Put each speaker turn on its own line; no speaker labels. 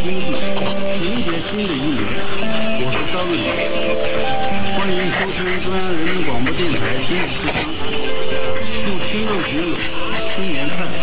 经济，迎接新的一年。我是张瑞敏，欢迎收听中央人民广播电台经济之声，祝听众朋友新年快乐！